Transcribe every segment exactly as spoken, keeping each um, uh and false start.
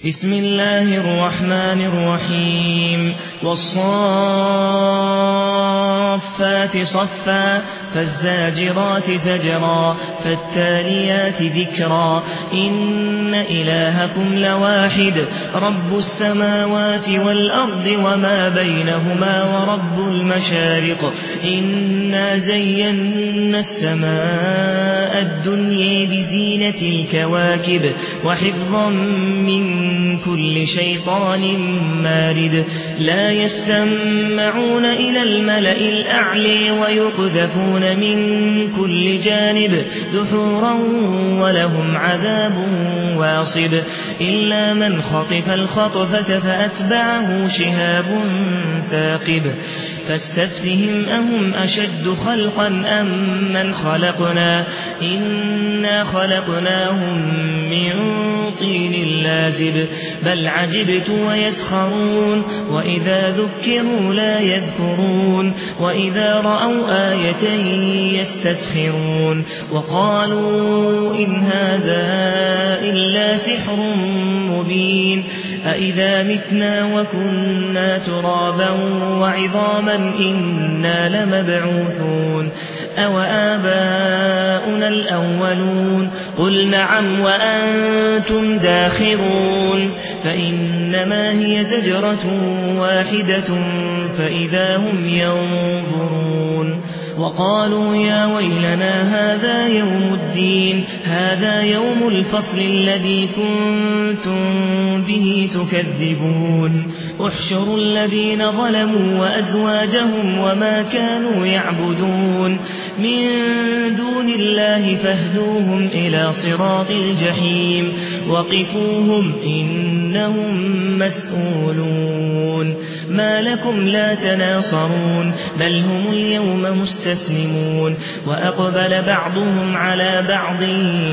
بسم الله الرحمن الرحيم والصافات صفا فالزاجرات زجرا فالتاليات ذكرا إن إلهكم لواحد رب السماوات والأرض وما بينهما ورب المشارق إنا زينا السماء الدنيا بزينة الكواكب وحفظا من كل شيطان مارد لا يستمعون إلى الملأ الأعلى ويقذفون من كل جانب دحورا ولهم عذاب واصب إلا من خطف الخطفة فأتبعه شهاب ثاقب فاستفتهم أهم أشد خلقا أم من خلقنا إنا خلقناهم من طين لازب بل عجبت ويسخرون وإذا ذكروا لا يذكرون وإذا رأوا آية يستسخرون وقالوا إن هذا إلا سحر مبين أإذا متنا وكنا ترابا وعظاما إنا لمبعوثون أو آباؤنا الأولون قل نعم وأنتم داخرون فإنما هي زجرة واحدة فإذا هم ينظرون وقالوا يا ويلنا هذا يوم الدين هذا يوم الفصل الذي كنتم به تكذبون احشروا الذين ظلموا وأزواجهم وما كانوا يعبدون من دون الله فاهدوهم إلى صراط الجحيم وقفوهم إنهم مسؤولون ما لكم لا تناصرون بل هم اليوم مستسلمون وأقبل بعضهم على بعض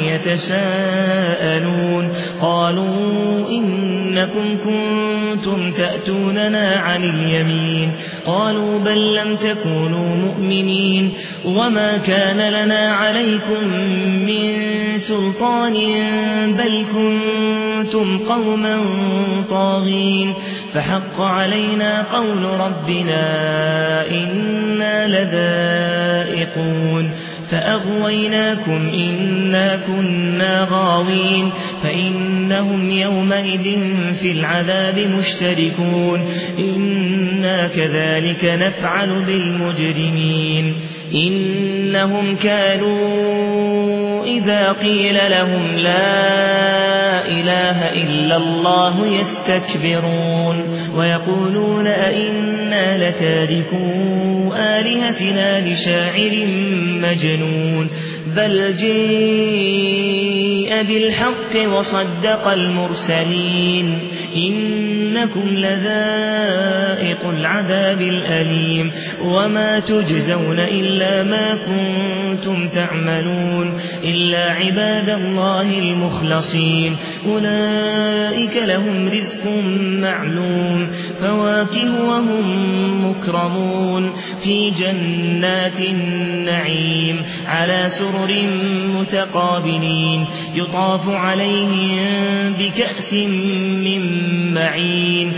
يتساءلون قالوا إنكم كنتم تأتوننا عن اليمين قالوا بل لم تكونوا مؤمنين وما كان لنا عليكم من سلطان بل كنتم قوما طاغين فحق علينا قول ربنا إنا لذائقون فأغويناكم إنا كنا غاوين فإنهم يومئذ في العذاب مشتركون إنا كذلك نفعل بالمجرمين إنهم كانوا إذا قيل لهم لا إله إلا الله يستكبرون ويقولون أئنا لتاركو آلهتنا لشاعر مجنون بل جاء بالحق وصدق المرسلين إنكم لذائق العذاب الأليم وما تجزون إلا ما كنتم تعملون إلا عباد الله المخلصين أولئك لهم رزق معلوم فواكه وهم مكرمون في جنات النعيم على سرر متقابلين يطاف عليهم بكأس من معين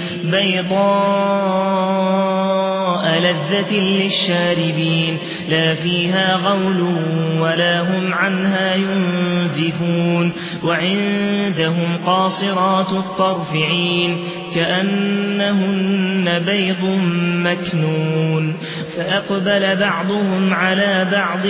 بيضاء لذة للشاربين لا فيها غول ولا هم عنها ينزفون وعندهم قاصرات الطرف عين كأنهن بيض مكنون فأقبل بعضهم على بعض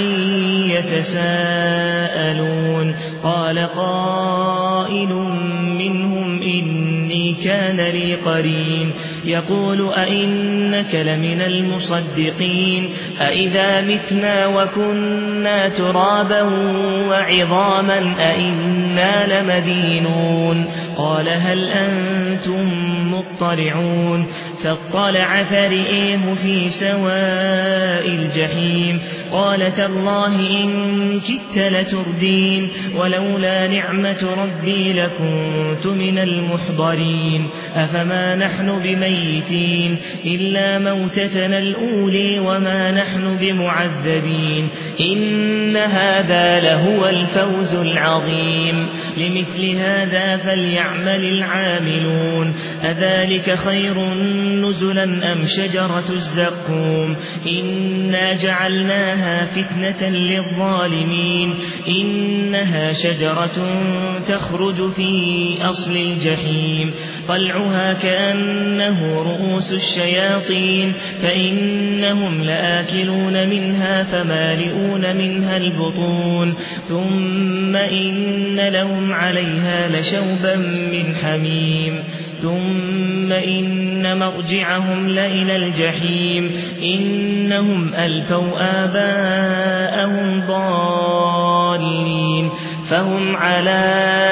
يتساءلون قال قائل منهم إني كان لي قرين يقول أئنك لمن المصدقين أئذا متنا وكنا ترابا وعظاما أئنا لمدينون قال هل أنتم مطلعون فاطلع فرئيه في سواء الجحيم قال تالله إن كدت لتردين ولولا نعمة ربي لكنت من المحضرين الغابرين أفما نحن بميتين إلا موتتنا الأولي وما نحن بمعذبين إن هذا لهو الفوز العظيم لمثل هذا فليعمل العاملون أذلك خير نزلا أم شجرة الزقوم إنا جعلناها فتنة للظالمين إنها شجرة تخرج في أصل الجحيم طلعها كأنه رؤوس الشياطين فإنهم لآكلون منها فمالئون منها البطون ثم إن لهم عليها لشوبا من حميم ثم إن مرجعهم لإلى الجحيم إنهم ألفوا آباءهم ضالين فهم على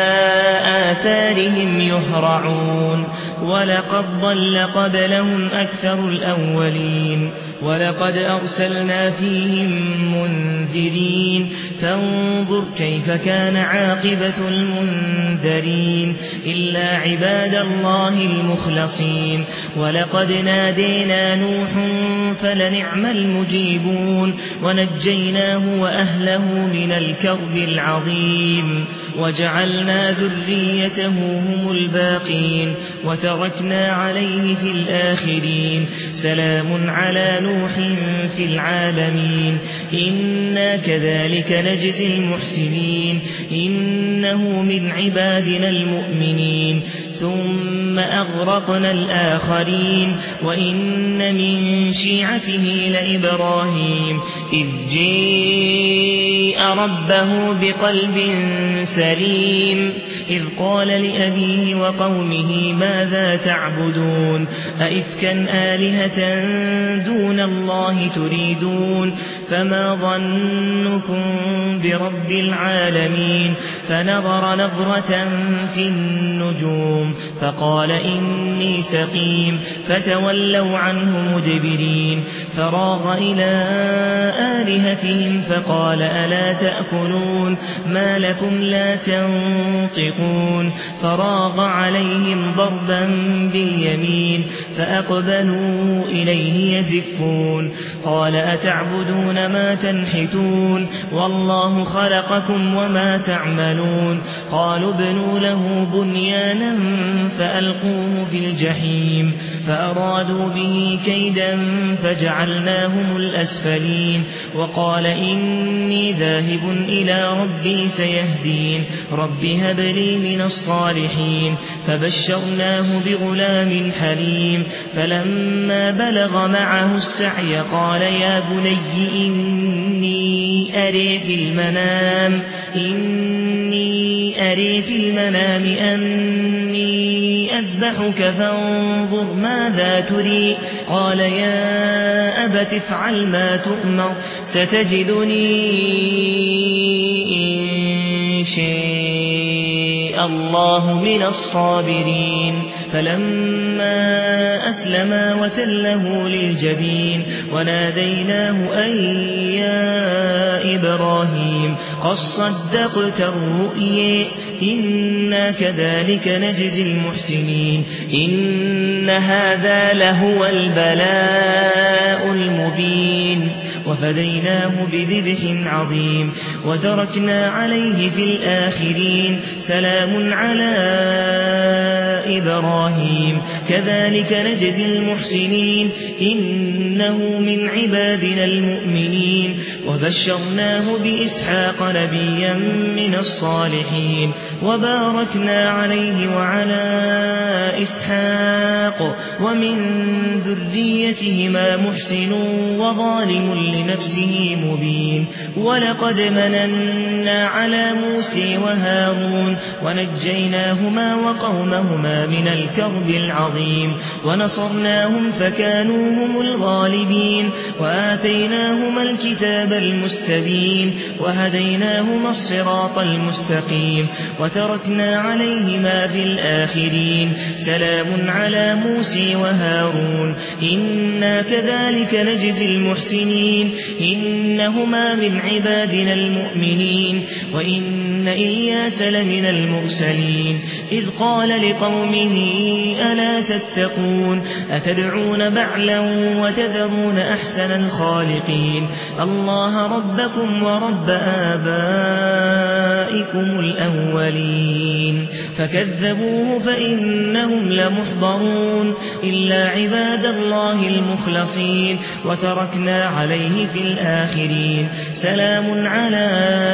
آثارهم يهرعون ولقد ضل قبلهم أكثر الأولين ولقد أرسلنا فيهم منذرين فانظر كيف كان عاقبة المنذرين إلا عباد الله المخلصين ولقد نادينا نوح فلنعم المجيبون ونجيناه وأهله من الكرب العظيم وجعلنا ذريته هم الباقين وتركنا عليه في الآخرين سلام على نوح في العالمين إنا كذلك نجزي المحسنين إنه من عبادنا المؤمنين ثم أغرقنا الآخرين وإن من شيعته لإبراهيم إذ جاء ربه بقلب سليم إذ قال لأبيه وقومه ماذا تعبدون أئفكا آلهة دون الله تريدون فما ظنكم برب العالمين فنظر نظرة في النجوم فقال إني سقيم فتولوا عنه مدبرين فراغ إلى آلهتهم فقال ألا تأكلون ما لكم لا تنطقون فراغ عليهم ضربا باليمين فأقبلوا إليه يزفون قال أتعبدون ما تنحتون والله خلقكم وما تعملون قالوا ابنوا له بنيانا فألقوه في الجحيم فأرادوا به كيدا فجعلناهم الأسفلين وقال إني ذاهب إلى ربي سيهدين رب هب لي من الصالحين فبشرناه بغلام حليم فلما بلغ معه السعي قال يا بني إني أري في المنام إني أري في المنام أني أذبحك فانظر ماذا تري قال يا أبت افعل ما تؤمر ستجدني إن شاء الله من الصابرين فلما أسلما وتله للجبين وناديناه أن يا إبراهيم قد صدقت الرؤيا إنا كذلك نجزي المحسنين إن هذا لهو البلاء المبين وفديناه بذبح عظيم وتركنا عليه في الآخرين سلام على إبراهيم كذلك نجزي المحسنين إنه من عبادنا المؤمنين وبشرناه بإسحاق نبيا من الصالحين وباركنا عليه وعلى إسحاق ومن ذريتهما محسن وظالم لنفسه مبين ولقد مننا على موسى وهارون ونجيناهما وقومهما من الكرب العظيم ونصرناهم فكانوا هم الغالبين وآتيناهما الكتاب المستبين وهديناهما الصراط المستقيم وتركنا عليهما في الآخرين سلام على موسى وهارون إنا كذلك نجزي المحسنين إنهما من عبادنا المؤمنين وإن إن إلياس لمن المرسلين إذ قال لقومه ألا تتقون أتدعون بعلا وتذرون أحسن الخالقين الله ربكم ورب آبائكم الأولين فكذبوه فإنهم لمحضرون إلا عباد الله المخلصين وتركنا عليه في الآخرين سلام على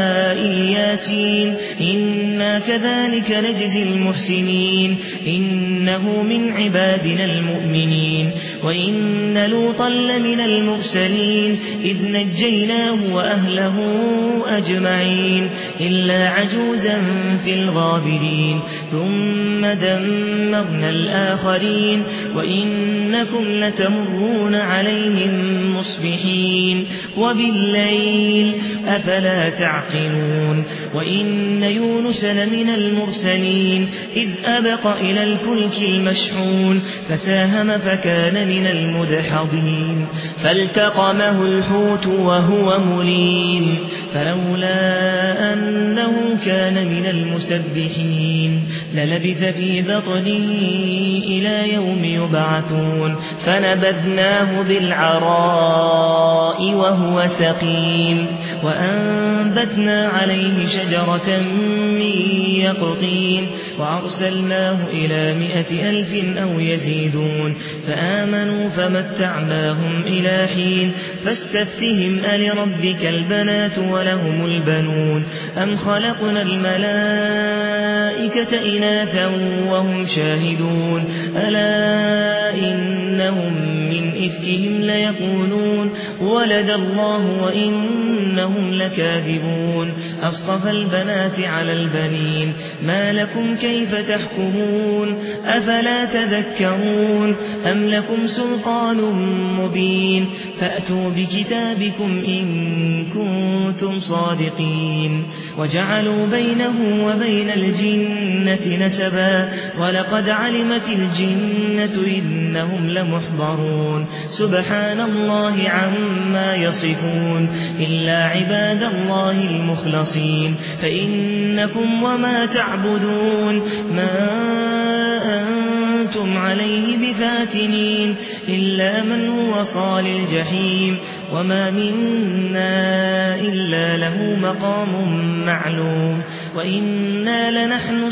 إلياسين إنا كذلك نجزي المحسنين إنه من عبادنا المؤمنين وإن لوطا لمن المرسلين إذ نجيناه وأهله أجمعين إلا عجوزا في الغابرين ثم دمرنا الآخرين وإنكم لتمرون عليهم مصبحين وبالليل أفلا تعقلون وإن يونس لمن المرسلين إذ أبق إلى الفلك المشحون فساهم فكان من المدحضين فالتقمه الحوت وهو مليم فلولا أنه كان من المسبحين للبث في بطنه إلى يوم يبعثون فنبذناه بالعراء وهو سقيم وأنبتنا عليه شجرة من يقطين وأرسلناه إلى مائة ألف أو يزيدون فآمنوا فمتعناهم إلى حين فاستفتهم ألربك البنات ولهم البنون أم خلقنا الملائكة إناثا وهم شاهدون ألا إنهم من إفكهم ليقولون ولد الله وإنهم لكاذبون أصطفى البنات على البنين ما لكم كيف تحكمون أفلا تذكرون أم لكم سلطان مبين فأتوا بكتابكم إن كنتم صادقين وجعلوا بينه وبين الجنة نسبا ولقد علمت الجنة إنهم لمحضرون سبحان الله عما يصفون إلا عباد الله المخلصين فإنكم وما تعبدون ما أنتم عليه بفاتنين إلا من هو صال الجحيم وما منا إلا له مقام معلوم وإنا لنحن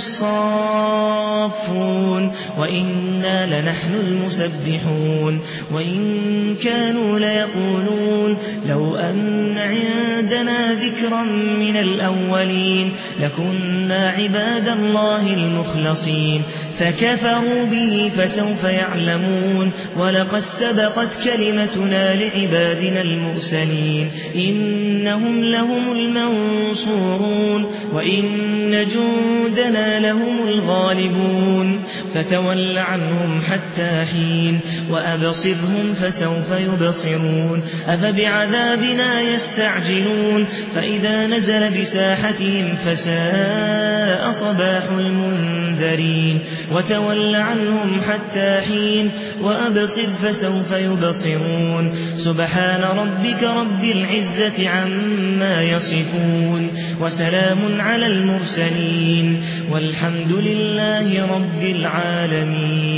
الصافون وإنا لنحن المسبحون وإن كانوا ليقولون لو أن عندنا ذكرا من الأولين لكنا عباد الله المخلصين فكفروا به فسوف يعلمون ولقد سبقت كلمتنا لعبادنا المرسلين إنهم لهم المنصورون وإن جندنا لهم الغالبون فتول عنهم حتى حين وأبصرهم فسوف يبصرون أفبعذابنا يستعجلون فإذا نزل بساحتهم فساء صباح المنذرين وتول عنهم حتى حين وأبصر فسوف يبصرون سبحان ربك رب العزة عما يصفون وسلام على المرسلين والحمد لله رب العالمين.